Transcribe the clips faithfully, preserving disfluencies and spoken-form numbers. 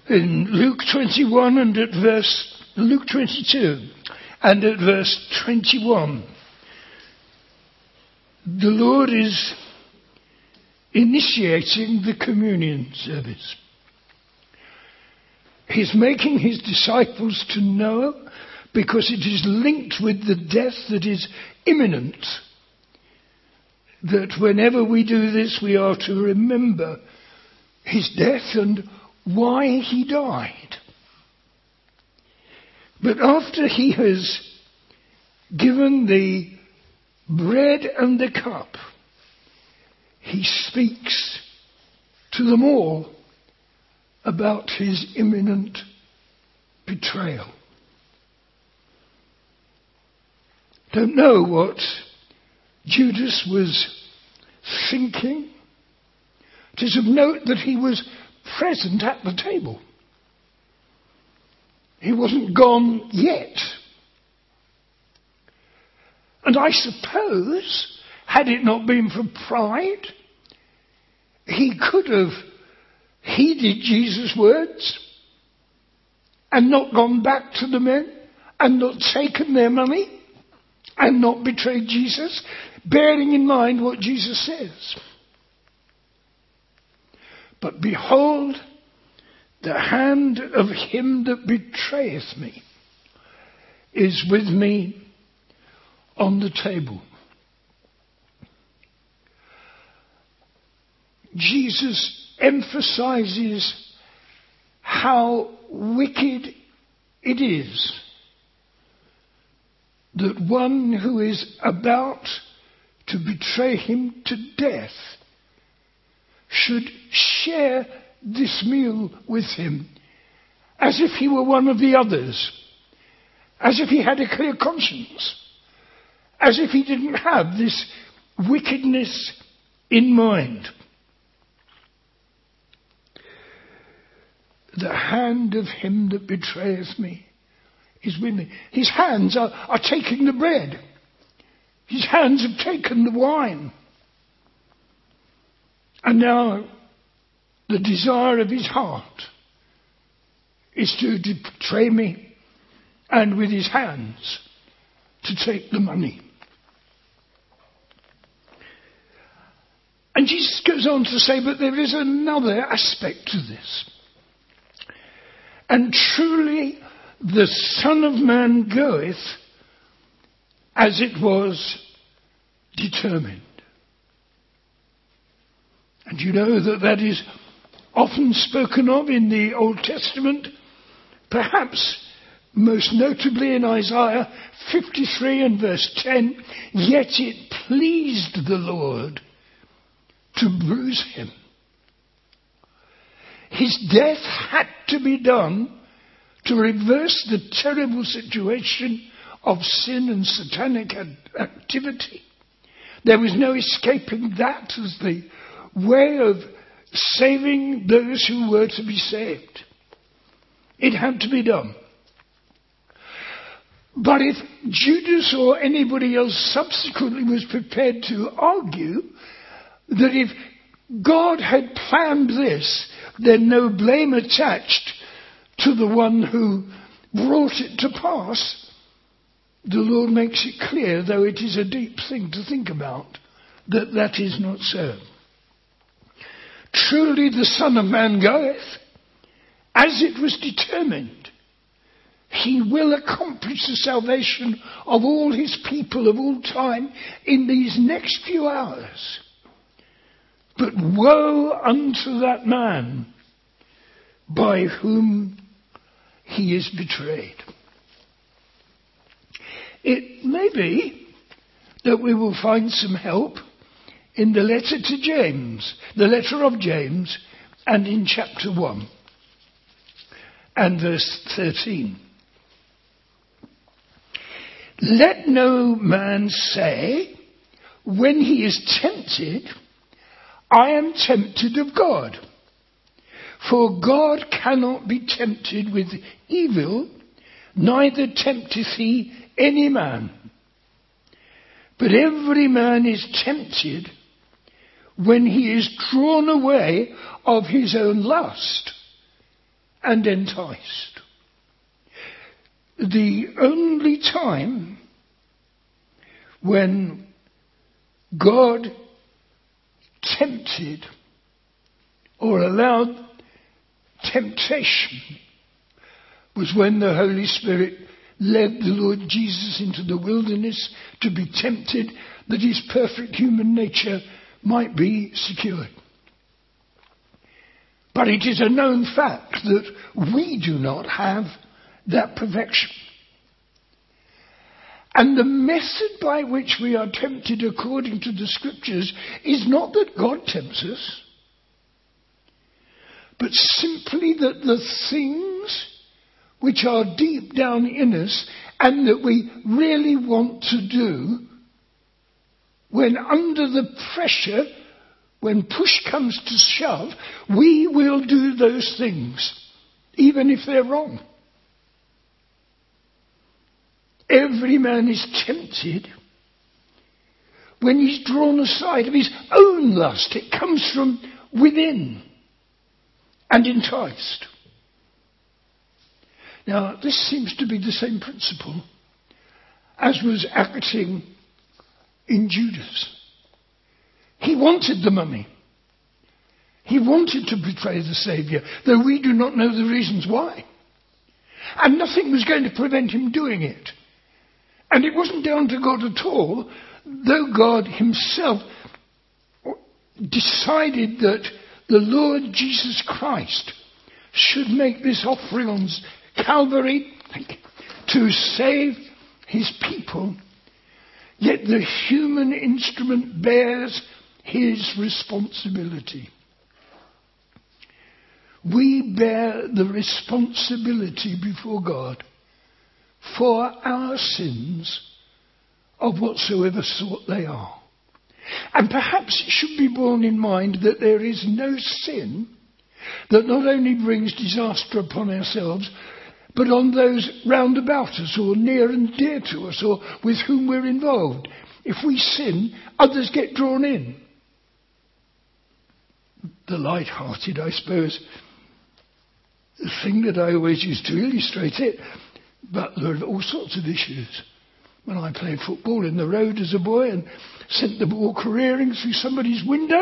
in Luke twenty-one and at verse, Luke twenty-two and at verse twenty-one, the Lord is initiating the communion service. He's making his disciples to know, because it is linked with the death that is imminent, that whenever we do this, we are to remember his death and why he died. But after he has given the bread and the cup, he speaks to them all about his imminent betrayal. Don't know what Judas was thinking. It is of note that he was present at the table. He wasn't gone yet. And I suppose, had it not been for pride, he could have heeded Jesus' words and not gone back to the men and not taken their money and not betrayed Jesus, bearing in mind what Jesus says. But behold, the hand of him that betrayeth me is with me on the table. Jesus emphasizes how wicked it is that one who is about to betray him to death should share this meal with him as if he were one of the others, as if he had a clear conscience, as if he didn't have this wickedness in mind. The hand of him that betrayeth me is with me. His hands are, are taking the bread. His hands have taken the wine. And now the desire of his heart is to betray me, and with his hands to take the money. And Jesus goes on to say, but there is another aspect to this. And truly the Son of Man goeth as it was determined. And you know that that is often spoken of in the Old Testament, perhaps most notably in Isaiah fifty-three and verse ten, yet it pleased the Lord to bruise him. His death had to be done to reverse the terrible situation of sin and satanic activity. There was no escaping that as the way of saving those who were to be saved. It had to be done. But if Judas or anybody else subsequently was prepared to argue that if God had planned this, then no blame attached to the one who brought it to pass, the Lord makes it clear, though it is a deep thing to think about, that that is not so. Truly the Son of Man goeth as it was determined. He will accomplish the salvation of all his people of all time in these next few hours. But woe unto that man by whom he is betrayed. It may be that we will find some help in the letter to James, the letter of James, and in chapter one and verse thirteen. Let no man say, when he is tempted, I am tempted of God. For God cannot be tempted with evil, neither tempteth he any man. But every man is tempted when he is drawn away of his own lust and enticed. The only time when God tempted or allowed temptation was when the Holy Spirit led the Lord Jesus into the wilderness to be tempted, that his perfect human nature might be secured. But it is a known fact that we do not have that perfection. And the method by which we are tempted according to the Scriptures is not that God tempts us, but simply that the things which are deep down in us and that we really want to do, when under the pressure, when push comes to shove, we will do those things, even if they're wrong. Every man is tempted when he's drawn aside of his own lust. It comes from within and enticed. Now, this seems to be the same principle as was acting in Judas. He wanted the money. He wanted to betray the Saviour, though we do not know the reasons why. And nothing was going to prevent him doing it. And it wasn't down to God at all, though God himself decided that the Lord Jesus Christ should make this offering on Calvary to save his people, yet the human instrument bears his responsibility. We bear the responsibility before God for our sins of whatsoever sort they are. And perhaps it should be borne in mind that there is no sin that not only brings disaster upon ourselves, but on those round about us or near and dear to us or with whom we're involved. If we sin, others get drawn in. The light-hearted, I suppose, the thing that I always use to illustrate it, but there are all sorts of issues. When I played football in the road as a boy and sent the ball careering through somebody's window,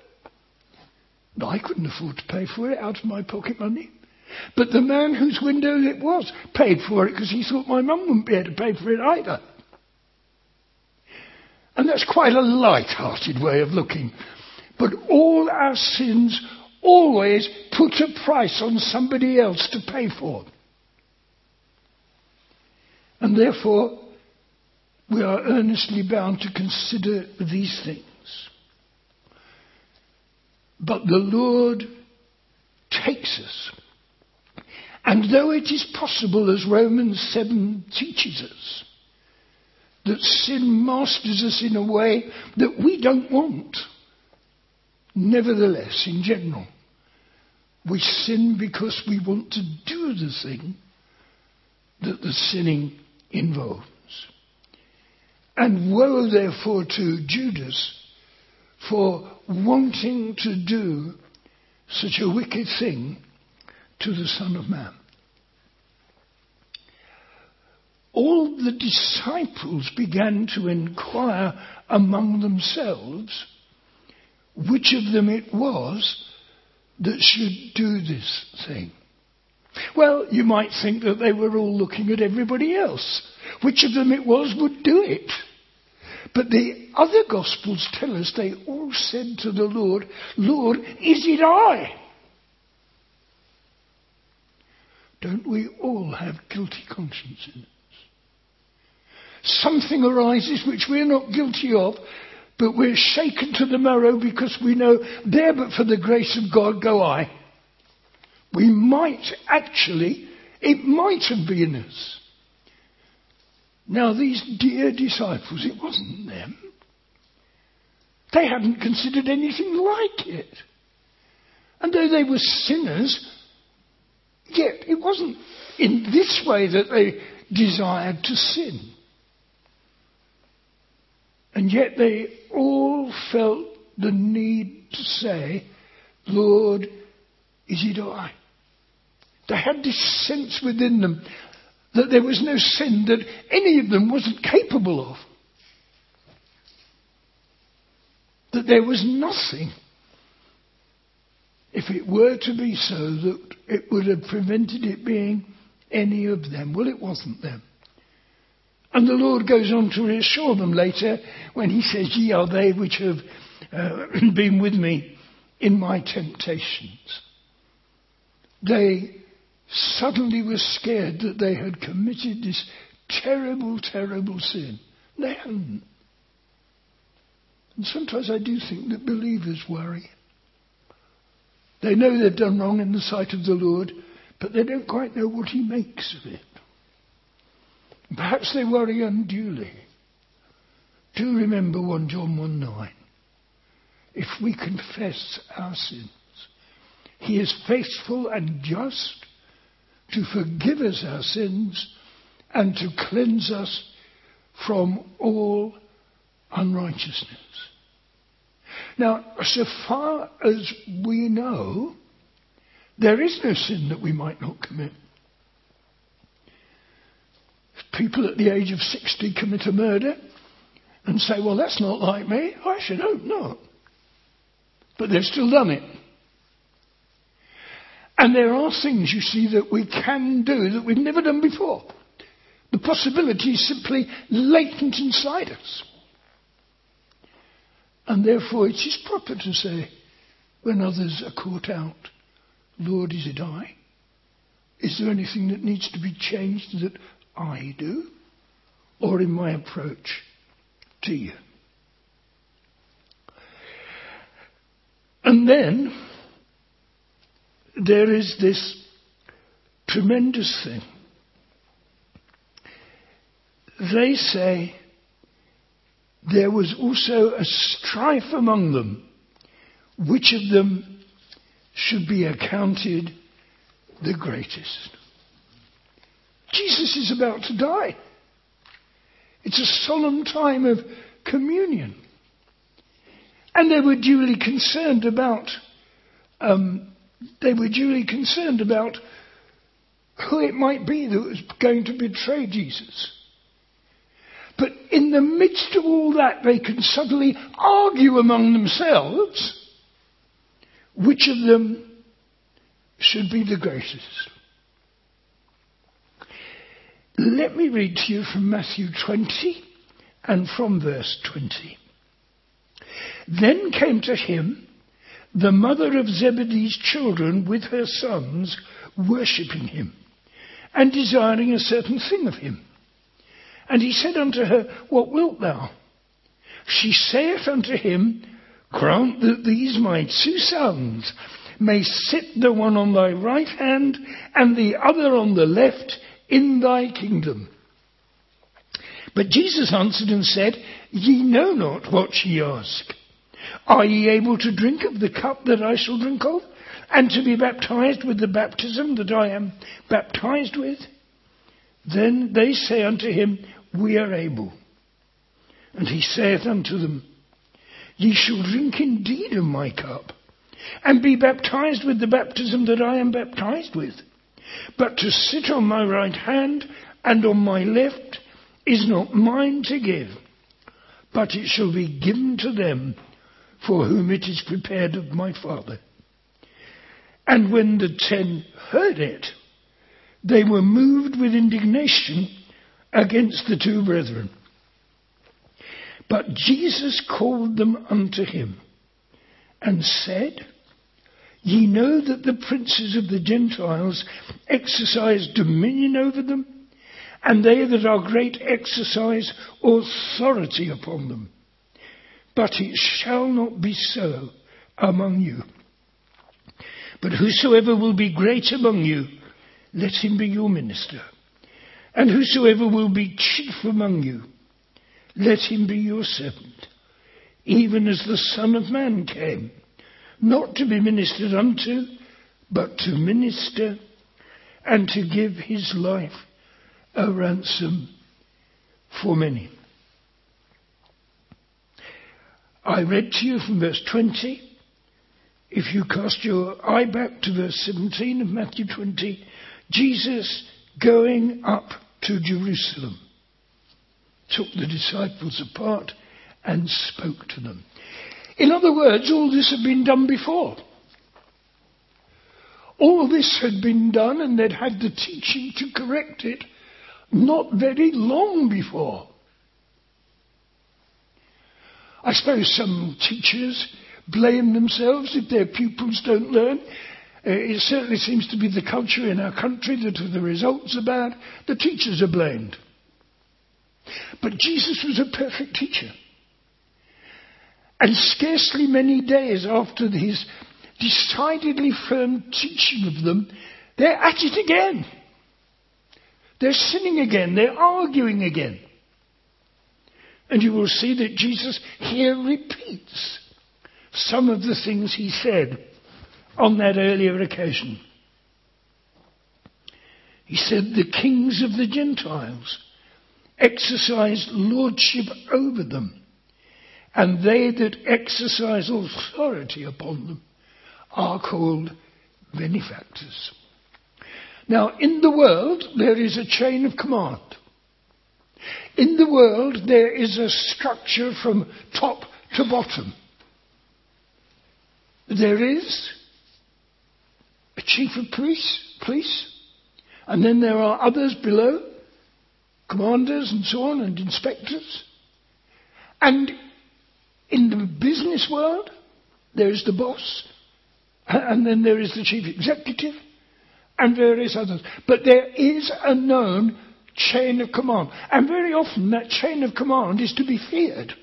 I couldn't afford to pay for it out of my pocket money. But the man whose window it was paid for it because he thought my mum wouldn't be able to pay for it either. And that's quite a light-hearted way of looking. But all our sins always put a price on somebody else to pay for. And therefore, we are earnestly bound to consider these things. But the Lord takes us. And though it is possible, as Romans seven teaches us, that sin masters us in a way that we don't want, nevertheless, in general, we sin because we want to do the thing that the sinning involves. And woe, therefore, to Judas for wanting to do such a wicked thing to the Son of Man. All the disciples began to inquire among themselves which of them it was that should do this thing. Well, you might think that they were all looking at everybody else. Which of them it was would do it. But the other Gospels tell us they all said to the Lord, Lord, is it I? Don't we all have guilty consciences? Something arises which we're not guilty of, but we're shaken to the marrow because we know, there but for the grace of God go I. We might actually, it might have been us. Now these dear disciples, it wasn't them. They hadn't considered anything like it. And though they were sinners, yet it wasn't in this way that they desired to sin. And yet they all felt the need to say, Lord, is it I? They had this sense within them that there was no sin that any of them wasn't capable of. That there was nothing, if it were to be so, that it would have prevented it being any of them. Well, it wasn't them. And the Lord goes on to reassure them later when he says, ye are they which have uh, been with me in my temptations. They suddenly were scared that they had committed this terrible, terrible sin. They hadn't. And sometimes I do think that believers worry. They know they've done wrong in the sight of the Lord, but they don't quite know what he makes of it. Perhaps they worry unduly. Do remember First John one nine. If we confess our sins, he is faithful and just to forgive us our sins and to cleanse us from all unrighteousness. Now, so far as we know, there is no sin that we might not commit. If people at the age of sixty commit a murder and say, well, that's not like me, I should hope not. But they've still done it. And there are things, you see, that we can do that we've never done before. The possibility is simply latent inside us. And therefore it is proper to say, when others are caught out, Lord, is it I? Is there anything that needs to be changed that I do? Or in my approach to you? And then there is this tremendous thing. They say there was also a strife among them, which of them should be accounted the greatest. Jesus is about to die. It's a solemn time of communion. And they were duly concerned about, um, they were duly concerned about who it might be that was going to betray Jesus. But in the midst of all that, they can suddenly argue among themselves which of them should be the greatest. Let me read to you from Matthew twenty and from verse twenty. Then came to him the mother of Zebedee's children with her sons, worshipping him, and desiring a certain thing of him. And he said unto her, what wilt thou? She saith unto him, grant that these my two sons may sit the one on thy right hand and the other on the left in thy kingdom. But Jesus answered and said, ye know not what ye ask. Are ye able to drink of the cup that I shall drink of, and to be baptized with the baptism that I am baptized with? Then they say unto him, we are able. And he saith unto them, ye shall drink indeed of my cup, and be baptized with the baptism that I am baptized with. But to sit on my right hand and on my left is not mine to give, but it shall be given to them for whom it is prepared of my Father. And when the ten heard it, they were moved with indignation against the two brethren. But Jesus called them unto him, and said, ye know that the princes of the Gentiles exercise dominion over them, and they that are great exercise authority upon them. But it shall not be so among you. But whosoever will be great among you, let him be your minister. And whosoever will be chief among you, let him be your servant. Even as the Son of Man came, not to be ministered unto, but to minister, and to give his life a ransom for many. I read to you from verse twenty. if you cast your eye back to verse seventeen of Matthew twenty, Jesus going up to Jerusalem took the disciples apart and spoke to them. In other words, all this had been done before. All this had been done, and they'd had the teaching to correct it not very long before. I suppose some teachers blame themselves if their pupils don't learn. Uh, it certainly seems to be the culture in our country that if the results are bad, the teachers are blamed. But Jesus was a perfect teacher. And scarcely many days after his decidedly firm teaching of them, they're at it again. They're sinning again. They're arguing again. And you will see that Jesus here repeats some of the things he said on that earlier occasion. He said, the kings of the Gentiles exercise lordship over them, and they that exercise authority upon them are called benefactors. Now, in the world, there is a chain of command. In the world, there is a structure from top to bottom. There is a chief of police, police, and then there are others below, commanders and so on, and inspectors. And in the business world, there is the boss, and then there is the chief executive, and various others. But there is a known chain of command. And very often that chain of command is to be feared.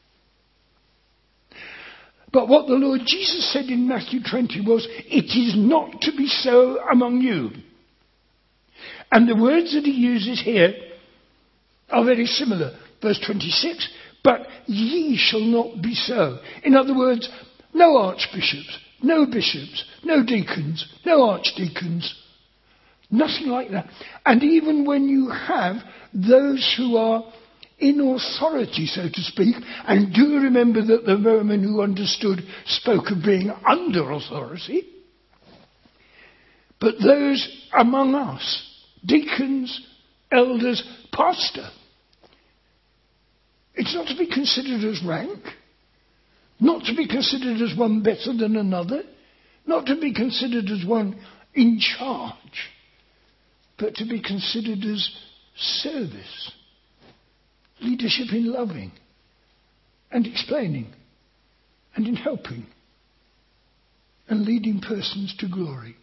But what the Lord Jesus said in Matthew twenty was, it is not to be so among you. And the words that he uses here are very similar. Verse twenty-six, but ye shall not be so. In other words, no archbishops, no bishops, no deacons, no archdeacons, nothing like that. And even when you have those who are in authority, so to speak, and do remember that the Roman who understood spoke of being under authority, but those among us, deacons, elders, pastor, it's not to be considered as rank, not to be considered as one better than another, not to be considered as one in charge, but to be considered as service, leadership in loving and explaining and in helping and leading persons to glory.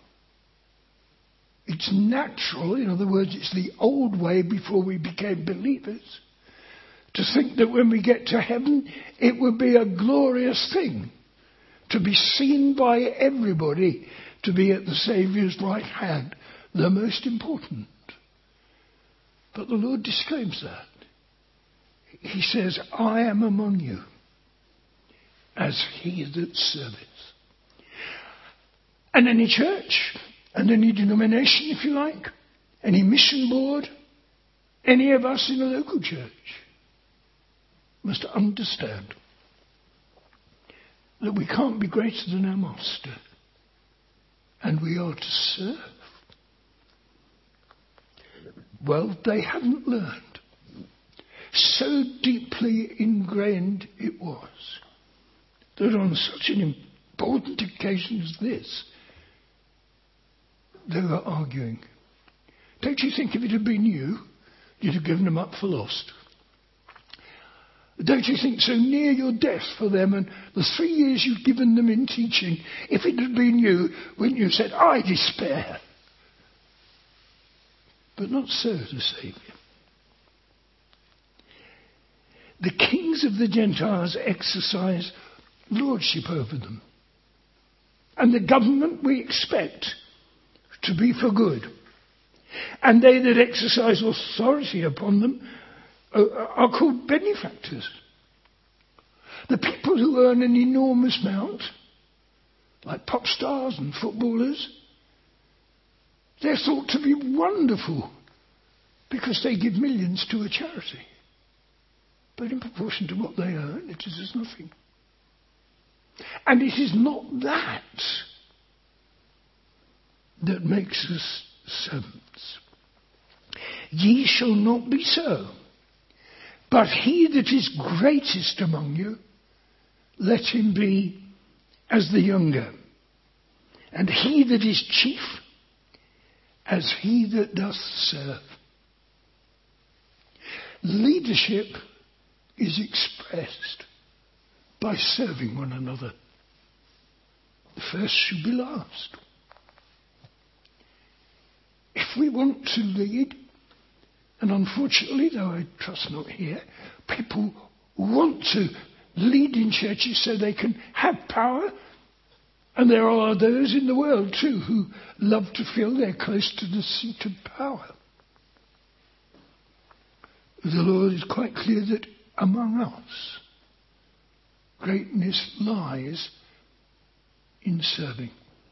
It's natural, in other words, it's the old way before we became believers, to think that when we get to heaven, it would be a glorious thing to be seen by everybody, to be at the Saviour's right hand, the most important. But the Lord disclaims that. He says, I am among you as he that serveth. And any church, and any denomination, if you like, any mission board, any of us in a local church, must understand that we can't be greater than our master, and we are to serve. Well, they hadn't learned. So deeply ingrained it was that on such an important occasion as this, they were arguing. Don't you think if it had been you, you'd have given them up for lost? Don't you think so near your death for them and the three years you've given them in teaching, if it had been you, wouldn't you have said, I despair? But not so the Saviour. The kings of the Gentiles exercise lordship over them. And the government we expect to be for good. And they that exercise authority upon them are called benefactors. The people who earn an enormous amount, like pop stars and footballers, they're thought to be wonderful because they give millions to a charity. But in proportion to what they earn, it is as nothing. And it is not that that makes us servants. Ye shall not be so, but he that is greatest among you, let him be as the younger, and he that is chief as he that doth serve. Leadership is expressed by serving one another. The first should be last. If we want to lead, and unfortunately, though I trust not here, people want to lead in churches so they can have power, and there are those in the world too who love to feel they're close to the seat of power. The Lord is quite clear that among us, greatness lies in serving.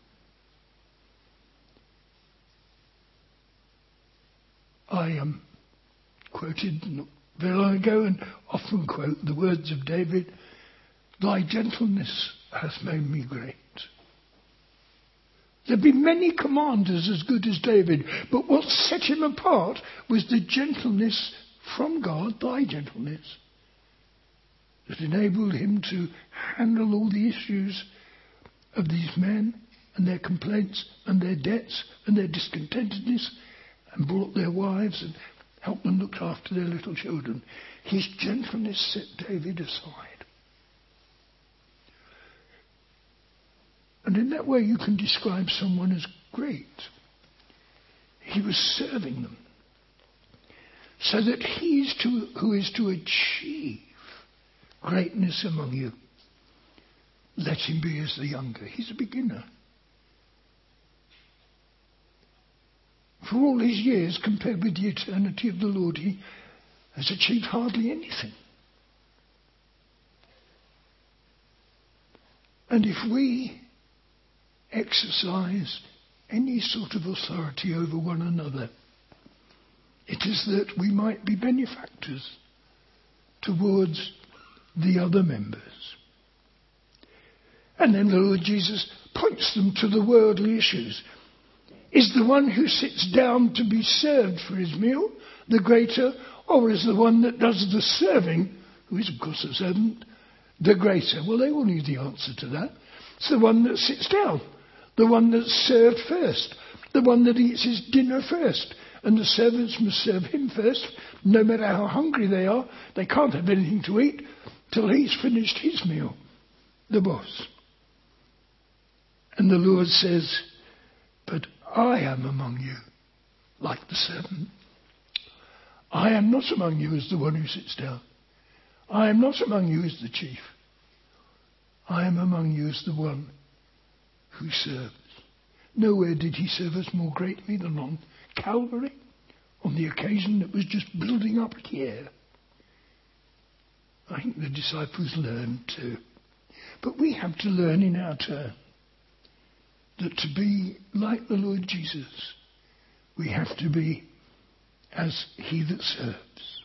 I am quoted not very long ago and often quote the words of David, "Thy gentleness hath made me great." There be many commanders as good as David, but what set him apart was the gentleness from God, thy gentleness, that enabled him to handle all the issues of these men and their complaints and their debts and their discontentedness, and brought their wives and helped them look after their little children. His gentleness set David aside. And in that way you can describe someone as great. He was serving them, so that he is to, who is to achieve greatness among you, let him be as the younger. He's a beginner. For all his years, compared with the eternity of the Lord, he has achieved hardly anything. And if we exercise any sort of authority over one another, it is that we might be benefactors towards the other members. And then the Lord Jesus points them to the worldly issues. Is the one who sits down to be served for his meal the greater, or is the one that does the serving, who is of course a servant, the greater? Well, they all knew the answer to that. It's the one that sits down, the one that's served first, the one that eats his dinner first. And the servants must serve him first, no matter how hungry they are. They can't have anything to eat till he's finished his meal, the boss. And the Lord says, but I am among you like the servant. I am not among you as the one who sits down. I am not among you as the chief. I am among you as the one who serves. Nowhere did he serve us more greatly than on Calvary, on the occasion that was just building up here. I think the disciples learned too. But we have to learn in our turn that to be like the Lord Jesus, we have to be as he that serves.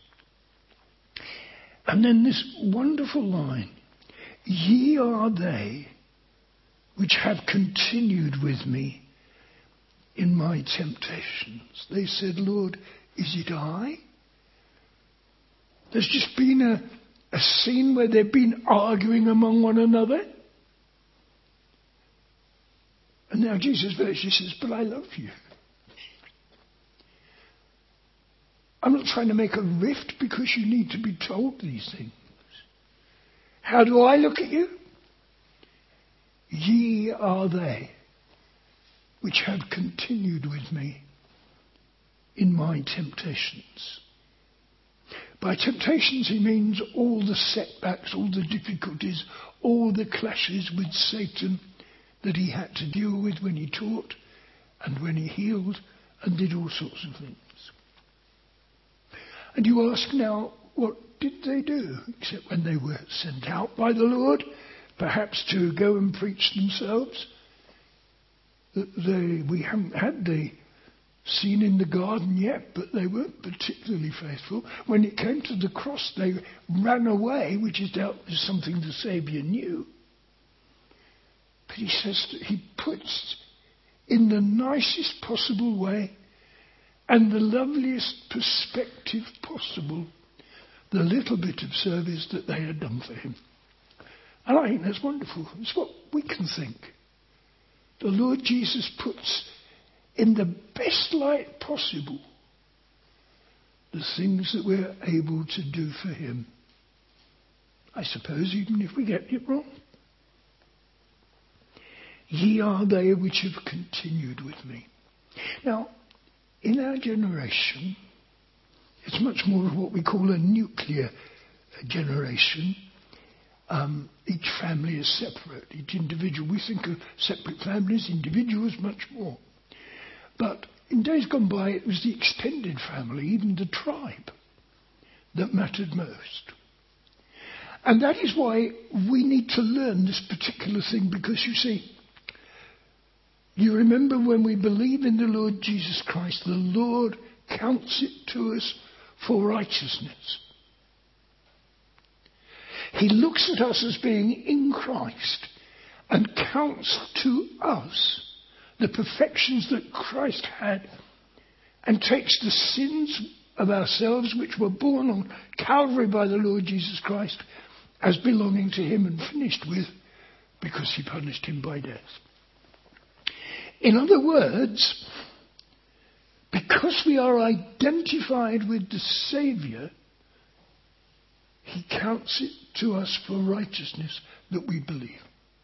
And then this wonderful line, ye are they which have continued with me in my temptations. They said, Lord, is it I? There's just been a, a scene where they've been arguing among one another. And now Jesus virtually says, but I love you. I'm not trying to make a rift because you need to be told these things. How do I look at you? Ye are they which have continued with me in my temptations. By temptations he means all the setbacks, all the difficulties, all the clashes with Satan that he had to deal with when he taught and when he healed and did all sorts of things. And you ask now, what did they do? Except when they were sent out by the Lord, perhaps to go and preach themselves. They, we haven't had the scene in the garden yet, but they weren't particularly faithful. When it came to the cross, they ran away, which is doubtless something the Saviour knew. But he says that he puts in the nicest possible way and the loveliest perspective possible the little bit of service that they had done for him. And I think that's wonderful. It's what we can think. The Lord Jesus puts in the best light possible the things that we're able to do for him. I suppose even if we get it wrong. Ye are they which have continued with me. Now, in our generation, it's much more of what we call a nuclear generation. Um, each family is separate, each individual. We think of separate families, individuals, much more. But in days gone by, it was the extended family, even the tribe, that mattered most. And that is why we need to learn this particular thing, because you see, you remember when we believe in the Lord Jesus Christ, the Lord counts it to us for righteousness. He looks at us as being in Christ and counts to us the perfections that Christ had and takes the sins of ourselves which were borne on Calvary by the Lord Jesus Christ as belonging to him and finished with because he punished him by death. In other words, because we are identified with the Saviour, he counts it to us for righteousness that we believe.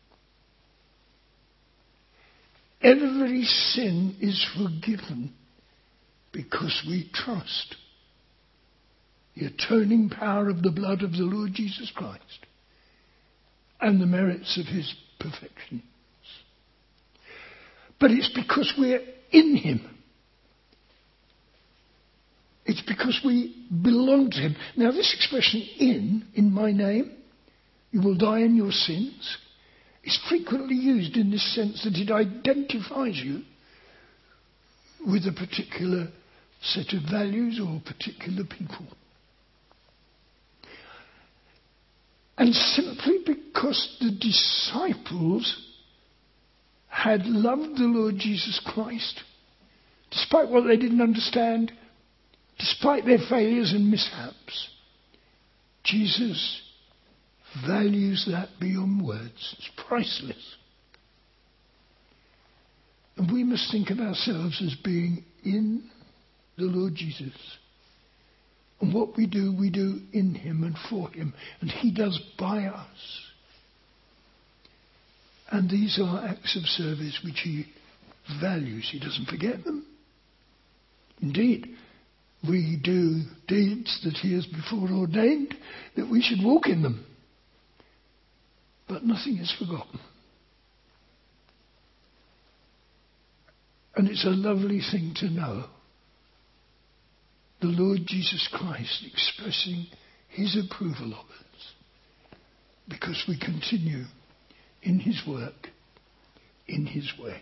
Every sin is forgiven because we trust the atoning power of the blood of the Lord Jesus Christ and the merits of his perfection. But it's because we're in him. It's because we belong to him. Now this expression in, in my name, you will die in your sins, is frequently used in this sense that it identifies you with a particular set of values or particular people. And simply because the disciples had loved the Lord Jesus Christ, despite what they didn't understand, despite their failures and mishaps, Jesus values that beyond words. It's priceless. And we must think of ourselves as being in the Lord Jesus. And what we do, we do in him and for him. And he does by us. And these are acts of service which he values. He doesn't forget them. Indeed, we do deeds that he has before ordained that we should walk in them. But nothing is forgotten. And it's a lovely thing to know. The Lord Jesus Christ expressing his approval of us because we continue in his work, in his way.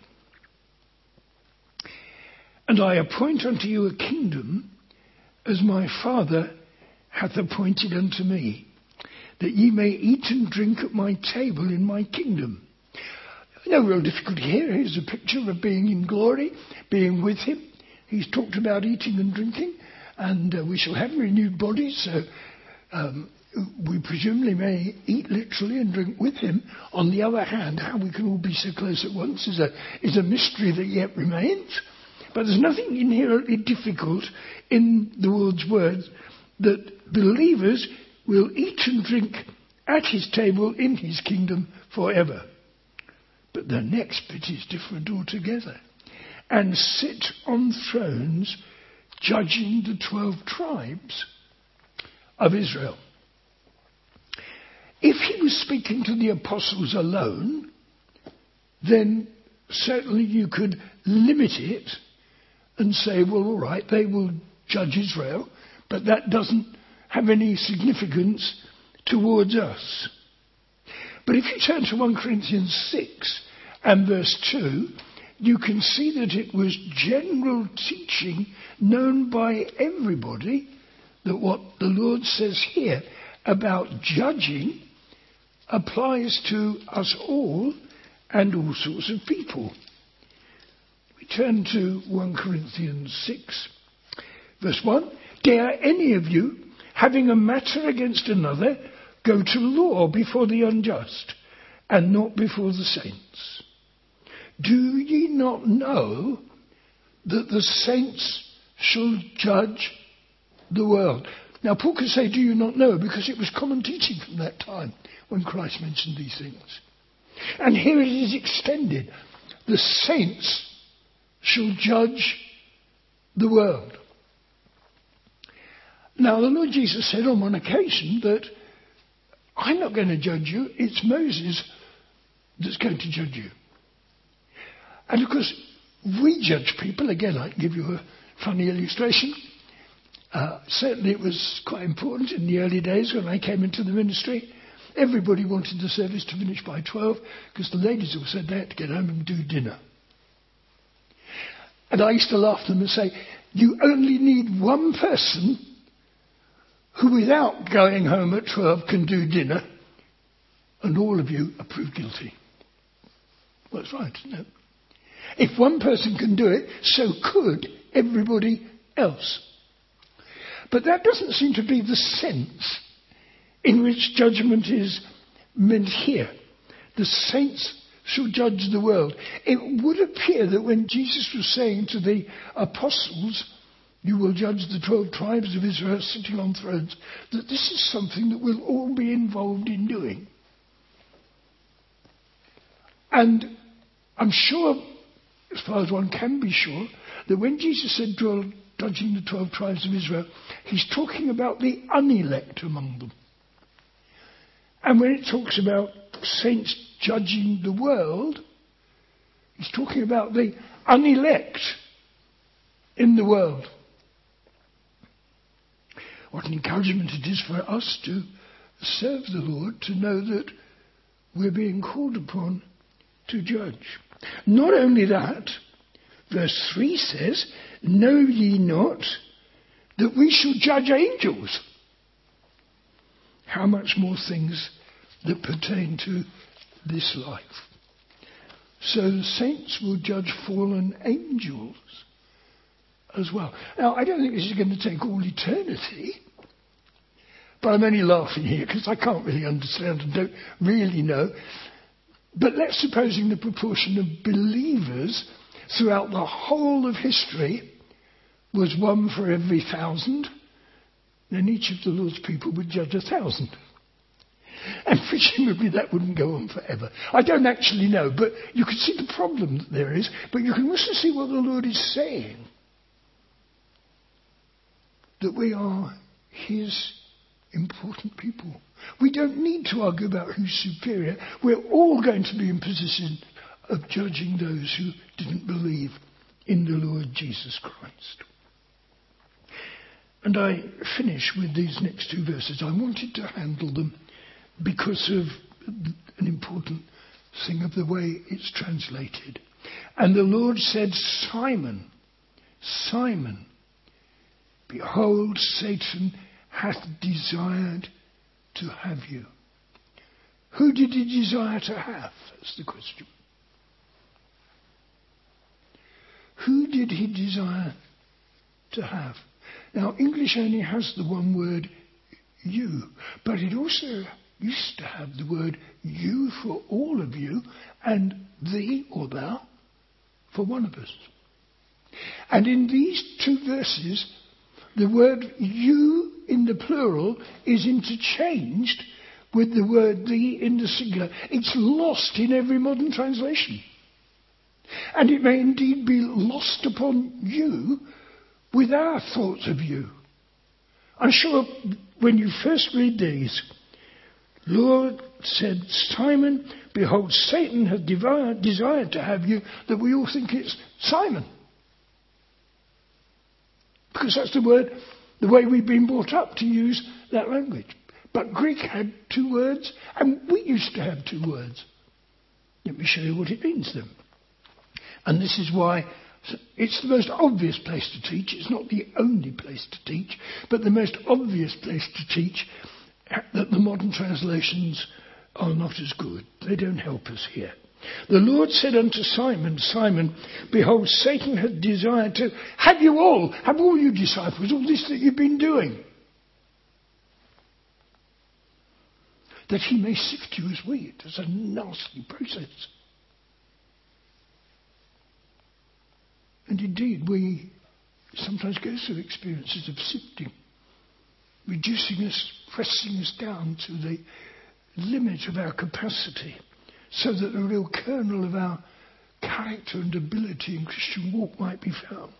And I appoint unto you a kingdom as my Father hath appointed unto me, that ye may eat and drink at my table in my kingdom. No real difficulty here. Here's a picture of being in glory, being with him. He's talked about eating and drinking, and uh, we shall have renewed bodies, so um, we presumably may eat literally and drink with him. On the other hand, how we can all be so close at once is a, is a mystery that yet remains. But there's nothing inherently difficult in the Lord's words that believers will eat and drink at his table in his kingdom forever. But the next bit is different altogether. And sit on thrones judging the twelve tribes of Israel. If he was speaking to the apostles alone, then certainly you could limit it and say, well, all right, they will judge Israel, but that doesn't have any significance towards us. But if you turn to First Corinthians six and verse two, you can see that it was general teaching known by everybody, that what the Lord says here about judging applies to us all and all sorts of people. We turn to First Corinthians six, verse one. Dare any of you, having a matter against another, go to law before the unjust, and not before the saints? Do ye not know that the saints shall judge the world? Now, Paul could say, do you not know? Because it was common teaching from that time when Christ mentioned these things. And here it is extended. The saints shall judge the world. Now, the Lord Jesus said on one occasion that I'm not going to judge you. It's Moses that's going to judge you. And of course, we judge people. Again, I can give you a funny illustration. Uh, certainly it was quite important in the early days when I came into the ministry. Everybody wanted the service to finish by twelve because the ladies all said they had to get home and do dinner. And I used to laugh at them and say, you only need one person who without going home at twelve can do dinner, and all of you are proved guilty. Well, that's right, isn't it? If one person can do it, so could everybody else. But that doesn't seem to be the sense in which judgment is meant here. The saints shall judge the world. It would appear that when Jesus was saying to the apostles, you will judge the twelve tribes of Israel sitting on thrones, that this is something that we'll all be involved in doing. And I'm sure, as far as one can be sure, that when Jesus said judging the twelve tribes of Israel, he's talking about the unelect among them. And when it talks about saints judging the world, he's talking about the unelect in the world. What an encouragement it is for us to serve the Lord, to know that we're being called upon to judge. Not only that, verse three says, know ye not that we shall judge angels? How much more things that pertain to this life. So the saints will judge fallen angels as well. Now, I don't think this is going to take all eternity, but I'm only laughing here because I can't really understand and don't really know. But let's supposing the proportion of believers throughout the whole of history was one for every thousand, then each of the Lord's people would judge a thousand. And presumably that wouldn't go on forever. I don't actually know, but you can see the problem that there is, but you can also see what the Lord is saying. That we are his important people. We don't need to argue about who's superior. We're all going to be in position of judging those who didn't believe in the Lord Jesus Christ. And I finish with these next two verses. I wanted to handle them because of an important thing of the way it's translated. And the Lord said, Simon, Simon, behold, Satan hath desired to have you. Who did he desire to have? That's the question. Who did he desire to have? Now, English only has the one word, you, but it also used to have the word you for all of you and thee or thou for one of us. And in these two verses, the word you in the plural is interchanged with the word thee in the singular. It's lost in every modern translation. And it may indeed be lost upon you with our thoughts of you. I'm sure when you first read these, Lord said, Simon, behold, Satan hath desired to have you, that we all think it's Simon. Because that's the word, the way we've been brought up to use that language. But Greek had two words, and we used to have two words. Let me show you what it means then. And this is why it's the most obvious place to teach. It's not the only place to teach, but the most obvious place to teach that the modern translations are not as good. They don't help us here. The Lord said unto Simon, Simon, behold, Satan hath desired to have you all, have all you disciples, all this that you've been doing, that he may sift you as wheat. It's a nasty process. And indeed, we sometimes go through experiences of sifting, reducing us, pressing us down to the limit of our capacity, so that the real kernel of our character and ability in Christian walk might be found.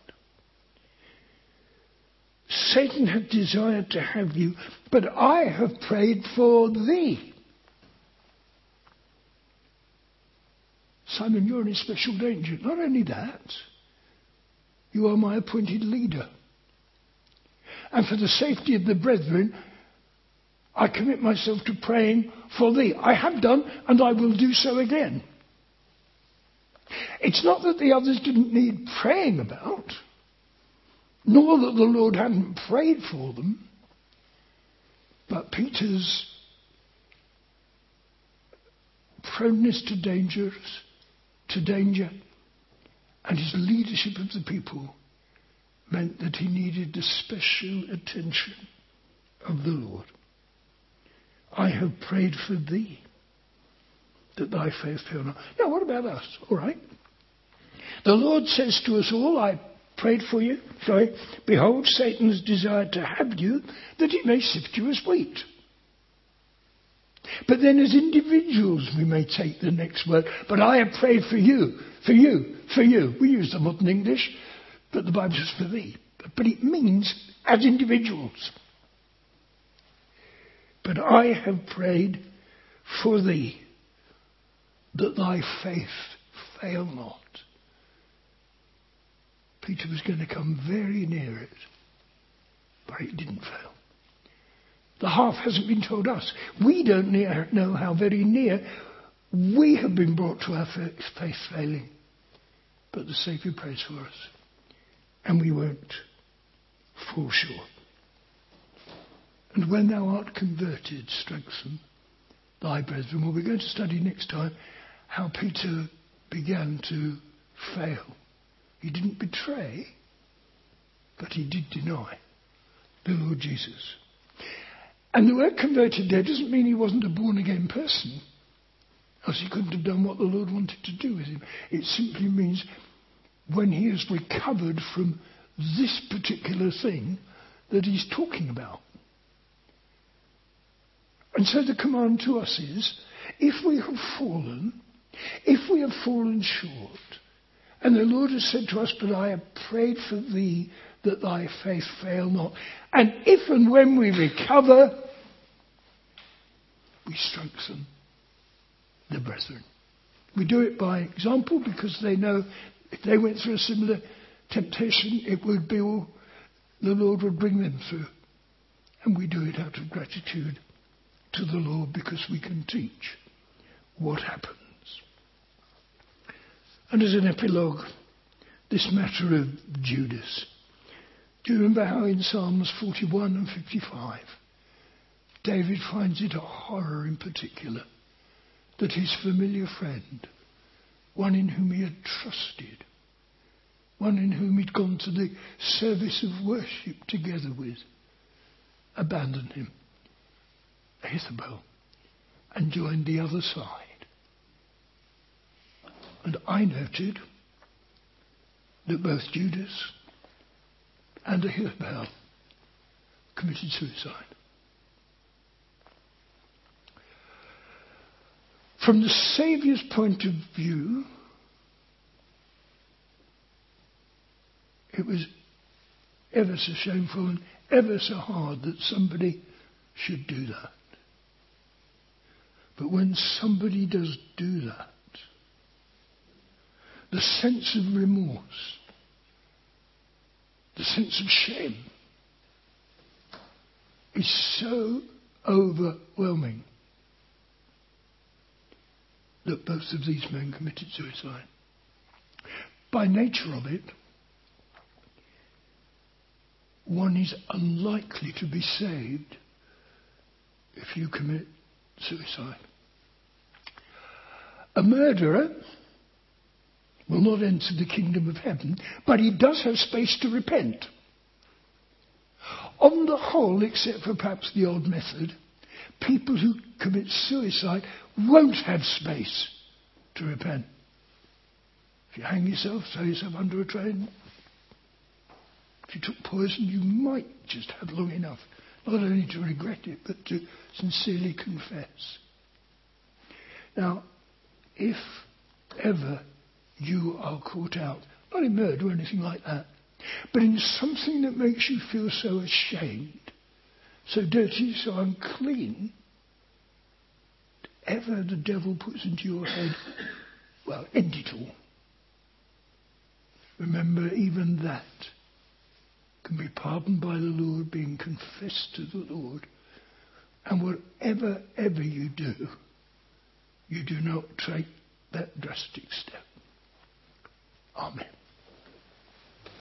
Satan hath desired to have you, but I have prayed for thee. Simon, you're in special danger. Not only that, you are my appointed leader. And for the safety of the brethren, I commit myself to praying for thee. I have done, and I will do so again. It's not that the others didn't need praying about, nor that the Lord hadn't prayed for them, but Peter's proneness to dangers, to danger, and his leadership of the people meant that he needed the special attention of the Lord. I have prayed for thee, that thy faith fail not. Now, what about us? All right. The Lord says to us all, I prayed for you. Sorry. Behold, Satan has desired to have you, that he may sift you as wheat. But then as individuals we may take the next word. But I have prayed for you, for you, for you. We use the modern English, but the Bible says for thee. But it means as individuals. But I have prayed for thee, that thy faith fail not. Peter was going to come very near it, but it didn't fail. The half hasn't been told us. We don't know how very near we have been brought to our faith failing. But the Saviour prays for us, and we won't fall short. And when thou art converted, strengthen thy brethren. Well, we're going to study next time how Peter began to fail. He didn't betray, but he did deny the Lord Jesus. And the word converted there doesn't mean he wasn't a born-again person, else he couldn't have done what the Lord wanted to do with him. It simply means when he has recovered from this particular thing that he's talking about. And so the command to us is, if we have fallen, if we have fallen short, and the Lord has said to us, but I have prayed for thee that thy faith fail not. And if and when we recover, we strengthen the brethren. We do it by example because they know if they went through a similar temptation, it would be all the Lord would bring them through. And we do it out of gratitude to the Lord because we can teach what happens. And as an epilogue, this matter of Judas. Do you remember how in Psalms forty-one and fifty-five, David finds it a horror in particular that his familiar friend, one in whom he had trusted, one in whom he'd gone to the service of worship together with, abandoned him, Ahithophel, and joined the other side. And I noted that both Judas and Ahithophel committed suicide. From the Saviour's point of view, it was ever so shameful and ever so hard that somebody should do that. But when somebody does do that, the sense of remorse, the sense of shame is so overwhelming that both of these men committed suicide. By nature of it, one is unlikely to be saved if you commit suicide. A murderer will not enter the kingdom of heaven, but he does have space to repent. On the whole, except for perhaps the odd method, people who commit suicide won't have space to repent. If you hang yourself, throw yourself under a train. If you took poison, you might just have long enough, not only to regret it, but to sincerely confess. Now, if ever you are caught out, not in murder or anything like that, but in something that makes you feel so ashamed, so dirty, so unclean, ever the devil puts into your head, well, end it all. Remember, even that can be pardoned by the Lord, being confessed to the Lord. And whatever, ever you do, you do not take that drastic step. Amen.